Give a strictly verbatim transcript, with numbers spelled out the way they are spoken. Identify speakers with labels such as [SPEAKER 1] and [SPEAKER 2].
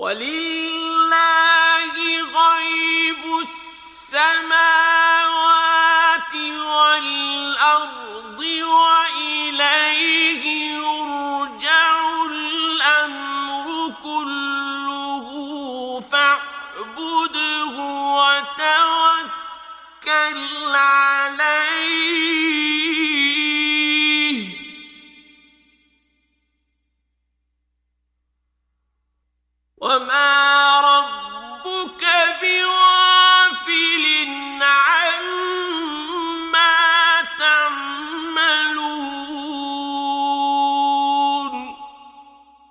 [SPEAKER 1] ولله غيب السماوات والأرض وإليه يرجع الأمر كله فاعبده وتوكل عليه